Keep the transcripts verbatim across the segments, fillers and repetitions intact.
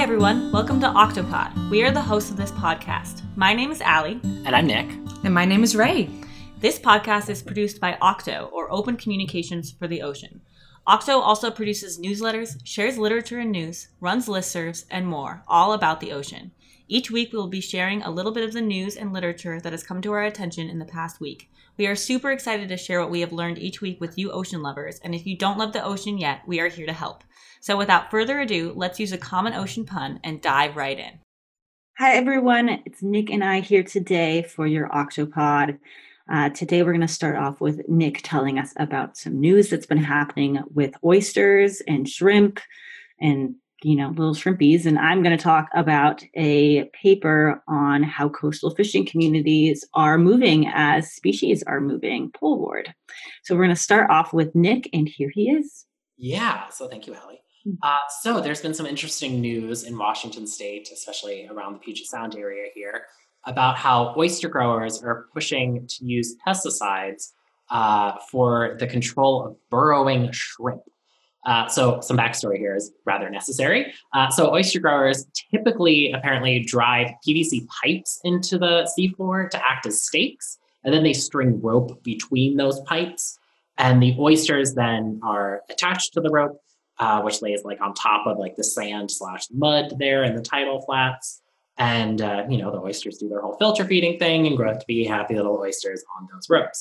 everyone, welcome to Octopod. We are the hosts of this podcast. My name is Allie. And I'm Nick. And my name is Ray. This podcast is produced by Octo, or Open Communications for the Ocean. Octo also produces newsletters, shares literature and news, runs listservs, and more, all about the ocean. Each week we will be sharing a little bit of the news and literature that has come to our attention in the past week. We are super excited to share what we have learned each week with you ocean lovers, and if you don't love the ocean yet, we are here to help. So without further ado, let's use a common ocean pun and dive right in. Hi everyone, it's Nick and I here today for your Octopod. Uh, today we're going to start off with Nick telling us about some news that's been happening with oysters and shrimp and, you know, little shrimpies. And I'm going to talk about a paper on how coastal fishing communities are moving as species are moving poleward. So we're going to start off with Nick, and here he is. Yeah, so thank you, Allie. Uh, so there's been some interesting news in Washington State, especially around the Puget Sound area here, about how oyster growers are pushing to use pesticides uh, for the control of burrowing shrimp. Uh, so some backstory here is rather necessary. Uh, so oyster growers typically apparently drive P V C pipes into the seafloor to act as stakes, and then they string rope between those pipes, and the oysters then are attached to the rope, Uh, which lays like on top of like the sand slash mud there in the tidal flats. And, uh, you know, the oysters do their whole filter feeding thing and grow up to be happy little oysters on those ropes.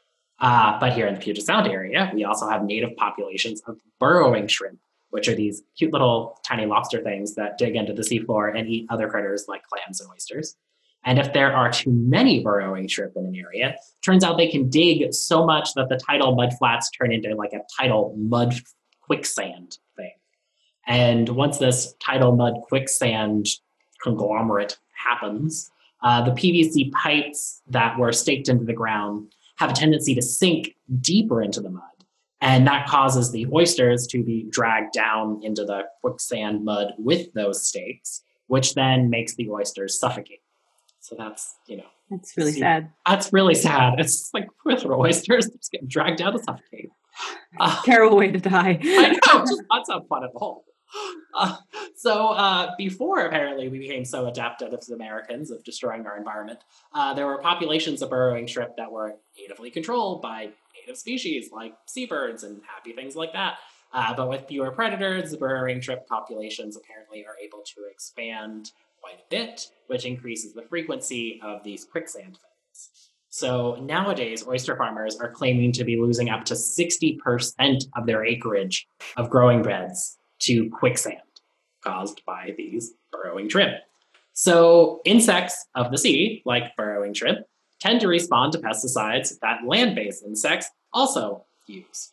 Uh, but here in the Puget Sound area, we also have native populations of burrowing shrimp, which are these cute little tiny lobster things that dig into the seafloor and eat other critters like clams and oysters. And if there are too many burrowing shrimp in an area, turns out they can dig so much that the tidal mud flats turn into like a tidal mud quicksand thing. And once this tidal mud quicksand conglomerate happens, uh, the P V C pipes that were staked into the ground have a tendency to sink deeper into the mud. And that causes the oysters to be dragged down into the quicksand mud with those stakes, which then makes the oysters suffocate. So that's, you know. That's really see, sad. That's really sad. It's like poor little oysters just getting dragged down to suffocate. Uh, Terrible way to die. I know, just not so fun at all. Uh, so uh, before apparently we became so adept as Americans of destroying our environment, uh, there were populations of burrowing shrimp that were natively controlled by native species like seabirds and happy things like that. Uh, but with fewer predators, the burrowing shrimp populations apparently are able to expand quite a bit, which increases the frequency of these quicksand things. So nowadays, oyster farmers are claiming to be losing up to sixty percent of their acreage of growing beds to quicksand caused by these burrowing shrimp. So insects of the sea, like burrowing shrimp, tend to respond to pesticides that land-based insects also use.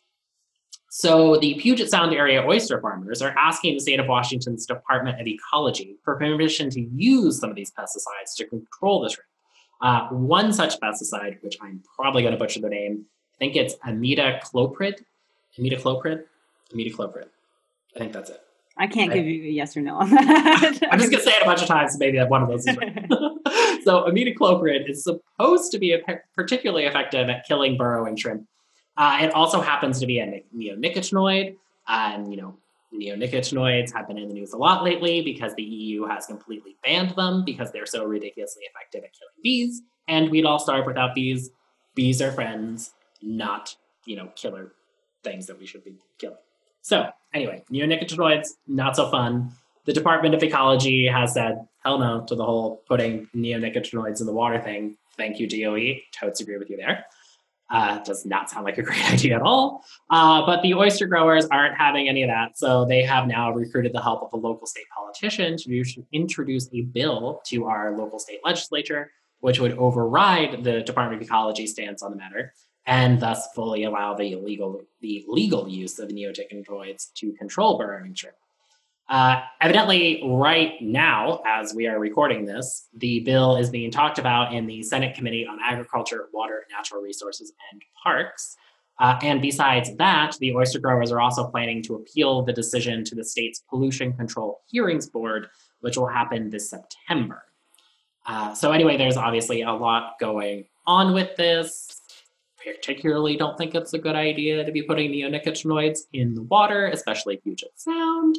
So the Puget Sound area oyster farmers are asking the state of Washington's Department of Ecology for permission to use some of these pesticides to control the shrimp. Uh, one such pesticide, which I'm probably going to butcher the name, I think it's imidacloprid. Imidacloprid? Imidacloprid. I think that's it. I can't I, give you a yes or no on that. I'm just going to say it a bunch of times, so maybe one of those is right. So imidacloprid is supposed to be a particularly effective at killing burrowing shrimp. Uh, it also happens to be a neonicotinoid, uh, and, you know, neonicotinoids have been in the news a lot lately because the E U has completely banned them because they're so ridiculously effective at killing bees. And we'd all starve without bees. Bees are friends, not, you know, killer things that we should be killing. So anyway, neonicotinoids, not so fun. The Department of Ecology has said, hell no to the whole putting neonicotinoids in the water thing. Thank you, D O E. Totes agree with you there. Uh, does not sound like a great idea at all. Uh, but the oyster growers aren't having any of that. So they have now recruited the help of a local state politician to introduce a bill to our local state legislature, which would override the Department of Ecology stance on the matter, and thus fully allow the legal, the legal use of neonicotinoids to control burrowing shrimp. Uh, evidently, right now, as we are recording this, the bill is being talked about in the Senate Committee on Agriculture, Water, Natural Resources, and Parks. Uh, and besides that, the oyster growers are also planning to appeal the decision to the state's Pollution Control Hearings Board, which will happen this September. Uh, so anyway, there's obviously a lot going on with this. Particularly don't think it's a good idea to be putting neonicotinoids in the water, especially Puget Sound.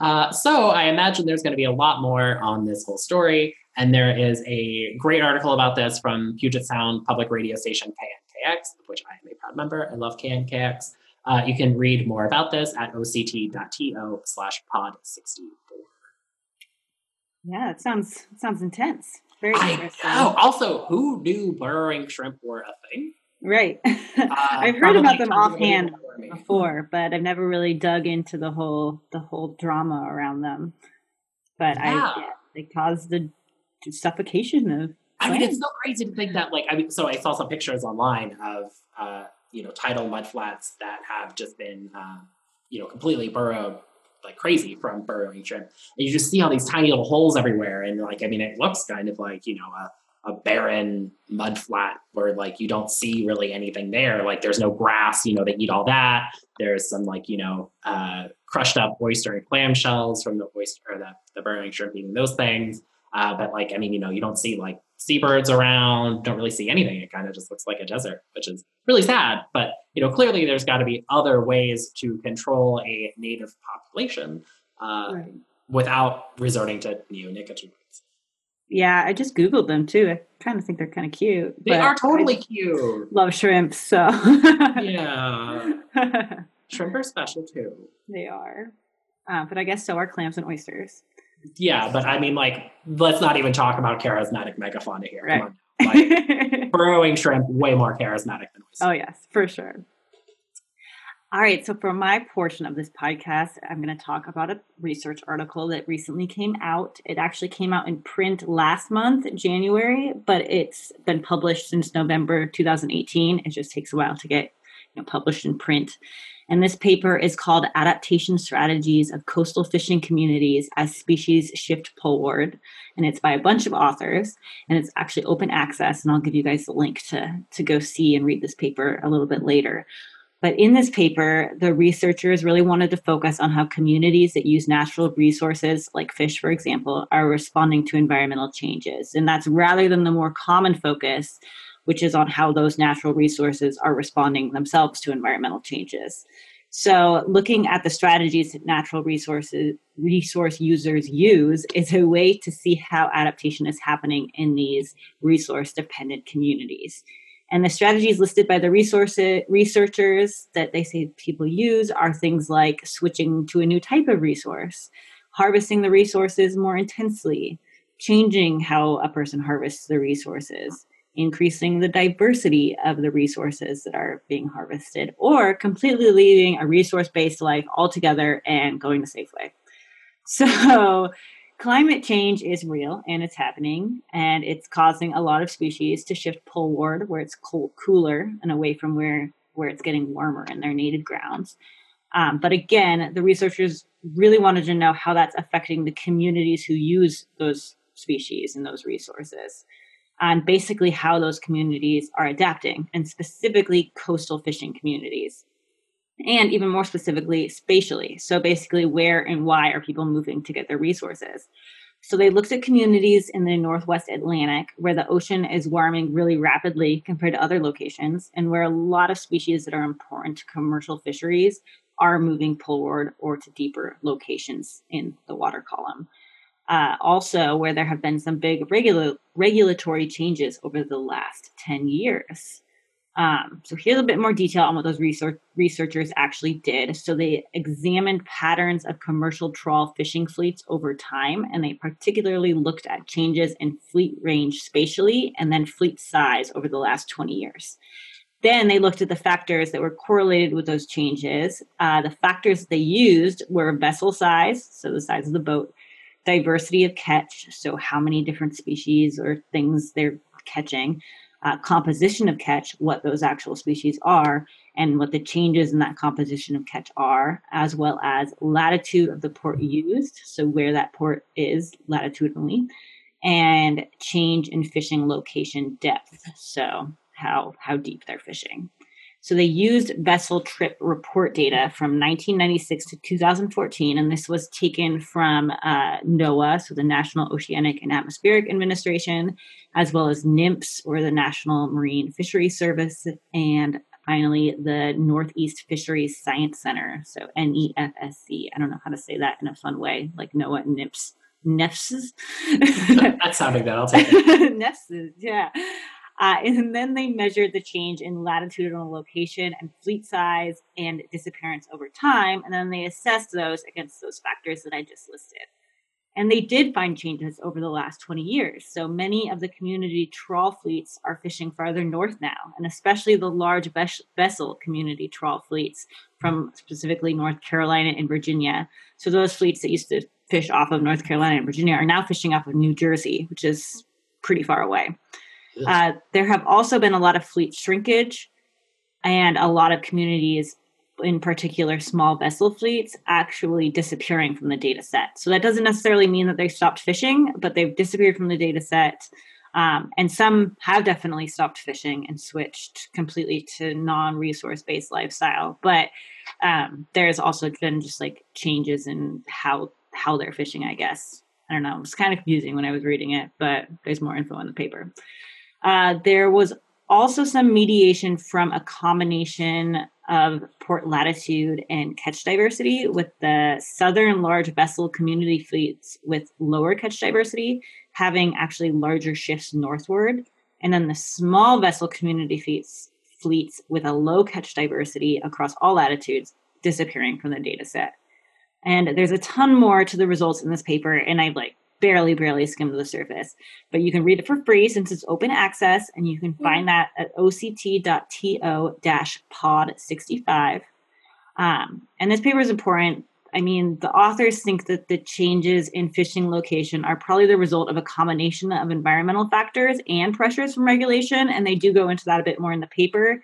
Uh, so I imagine there's going to be a lot more on this whole story. And there is a great article about this from Puget Sound public radio station K N K X, of which I am a proud member. I love K N K X. Uh, you can read more about this at oct.to slash pod 64. Yeah, it sounds it sounds intense. Very I interesting. know. Also, who knew burrowing shrimp were a thing? Right. Uh, I've heard about them probably offhand before me. before, but I've never really dug into the whole the whole drama around them. But Yeah. I yeah, they cause the suffocation of I mean, it's plants. so crazy to think that, like, I mean, so I saw some pictures online of, uh, you know, tidal mudflats that have just been, uh, you know, completely burrowed like crazy from burrowing shrimp. And you just see all these tiny little holes everywhere. And, like, I mean, it looks kind of like, you know, a, a barren mud flat where, like, you don't see really anything there. Like, there's no grass, you know, they eat all that. There's some, like, you know, uh, crushed up oyster and clam shells from the oyster, or the, the burrowing shrimp eating those things. Uh, but, like, I mean, you know, you don't see, like, seabirds around, don't really see anything. It kind of just looks like a desert, which is really sad. But, you know, clearly there's got to be other ways to control a native population uh, Right. without resorting to neonicotinoids. Yeah, I just Googled them too. I kind of think they're kind of cute. They but are totally I cute. love shrimp, so Yeah. Shrimp are special too. they are. Uh, but I guess so are clams and oysters. Yeah, but I mean, like, let's not even talk about charismatic megafauna here. Right. Come on. Like, burrowing shrimp, way more charismatic than oysters. Oh, yes, for sure. All right, so for my portion of this podcast, I'm going to talk about a research article that recently came out. It actually came out in print last month, January, but it's been published since November two thousand eighteen. It just takes a while to get, you know, published in print. And this paper is called Adaptation Strategies of Coastal Fishing Communities as Species Shift Poleward. And it's by a bunch of authors, and it's actually open access. And I'll give you guys the link to, to go see and read this paper a little bit later. But in this paper, the researchers really wanted to focus on how communities that use natural resources, like fish, for example, are responding to environmental changes. And that's rather than the more common focus, which is on how those natural resources are responding themselves to environmental changes. So looking at the strategies that natural resources resource users use is a way to see how adaptation is happening in these resource-dependent communities. And the strategies listed by the resource researchers that they say people use are things like switching to a new type of resource, harvesting the resources more intensely, changing how a person harvests the resources, increasing the diversity of the resources that are being harvested, or completely leaving a resource-based life altogether and going to Safeway. So climate change is real and it's happening, and it's causing a lot of species to shift poleward, where it's cool, cooler and away from where, where it's getting warmer in their native grounds. Um, but again, the researchers really wanted to know how that's affecting the communities who use those species and those resources, and basically how those communities are adapting, and specifically coastal fishing communities. And even more specifically, spatially. So basically, where and why are people moving to get their resources? So they looked at communities in the Northwest Atlantic, where the ocean is warming really rapidly compared to other locations, and where a lot of species that are important to commercial fisheries are moving poleward or to deeper locations in the water column. Uh, also, where there have been some big regula- regulatory changes over the last ten years. Um, so here's a bit more detail on what those research researchers actually did. So they examined patterns of commercial trawl fishing fleets over time, and they particularly looked at changes in fleet range spatially and then fleet size over the last twenty years. Then they looked at the factors that were correlated with those changes. Uh, the factors they used were vessel size, so the size of the boat, diversity of catch, so how many different species or things they're catching, Uh, composition of catch, what those actual species are, and what the changes in that composition of catch are, as well as latitude of the port used, so where that port is latitudinally, and change in fishing location depth, so how, how deep they're fishing. So they used vessel trip report data from nineteen ninety-six to two thousand fourteen, and this was taken from uh, NOAA, so the National Oceanic and Atmospheric Administration, as well as NIMS, or the National Marine Fisheries Service, and finally, the Northeast Fisheries Science Center, so N E F S C. I don't know how to say that in a fun way, like Noah Nips. Nefs. That sounded good. I'll take it. Nefs, yeah. Uh, and then they measured the change in latitudinal location and fleet size and disappearance over time. And then they assessed those against those factors that I just listed. And they did find changes over the last twenty years. So many of the community trawl fleets are fishing farther north now, and especially the large ves- vessel community trawl fleets from specifically North Carolina and Virginia. So those fleets that used to fish off of North Carolina and Virginia are now fishing off of New Jersey, which is pretty far away. Uh, there have also been a lot of fleet shrinkage and a lot of communities, in particular small vessel fleets, actually disappearing from the data set. So that doesn't necessarily mean that they stopped fishing, but they've disappeared from the data set. Um, and some have definitely stopped fishing and switched completely to non-resource based lifestyle. But um, there's also been just like changes in how how they're fishing, I guess. I don't know. It was kind of confusing when I was reading it, but there's more info in the paper. Uh, there was also some mediation from a combination of port latitude and catch diversity, with the southern large vessel community fleets with lower catch diversity having actually larger shifts northward, and then the small vessel community fleets, fleets with a low catch diversity across all latitudes disappearing from the data set. And there's a ton more to the results in this paper, and I've like barely, barely skimmed the surface. But you can read it for free since it's open access, and you can find that at O C T dot T O dash pod sixty-five. Um, and this paper is important. I mean, the authors think that the changes in fishing location are probably the result of a combination of environmental factors and pressures from regulation, and they do go into that a bit more in the paper.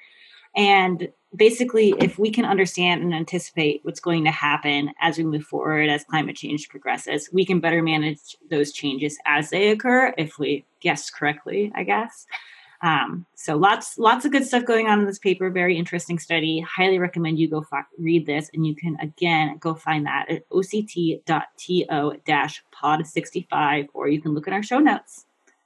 And basically, if we can understand and anticipate what's going to happen as we move forward, as climate change progresses, we can better manage those changes as they occur if we guess correctly, I guess. Um, so lots, lots of good stuff going on in this paper. Very interesting study. Highly recommend you go f- read this. And you can, again, go find that at O C T dot T O dash pod sixty-five, or you can look at our show notes.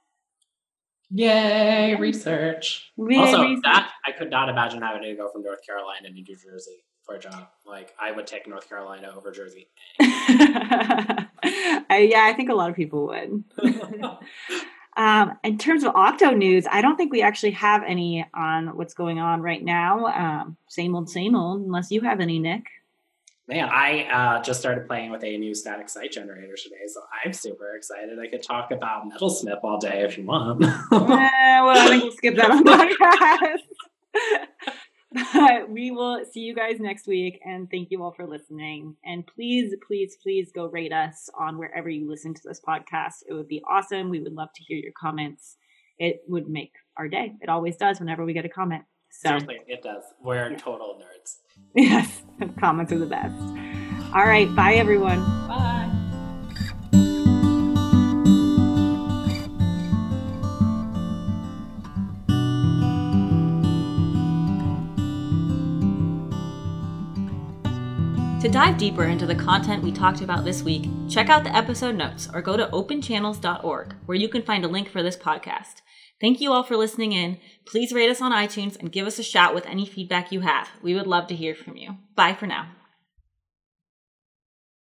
Yay, research. Yay, also, research. that I could not imagine having to go from North Carolina to New Jersey for a job. Like, I would take North Carolina over Jersey. I, yeah, I think a lot of people would. um, in terms of Octo news, I don't think we actually have any on what's going on right now. Um, same old, same old, unless you have any, Nick. Man, I uh, just started playing with a new static site generator today, so I'm super excited. I could talk about Metalsmith all day if you want. eh, well, I think we'll skip that on the podcast. But we will see you guys next week, and thank you all for listening. And please, please, please go rate us on wherever you listen to this podcast. It would be awesome. We would love to hear your comments. It would make our day. It always does whenever we get a comment. So, seriously, it does. We're yeah. total nerds. Yes, comments are the best. All right, bye everyone. Bye. To dive deeper into the content we talked about this week, check out the episode notes or go to open channels dot org, where you can find a link for this podcast. Thank you all for listening in. Please rate us on iTunes and give us a shout with any feedback you have. We would love to hear from you. Bye for now.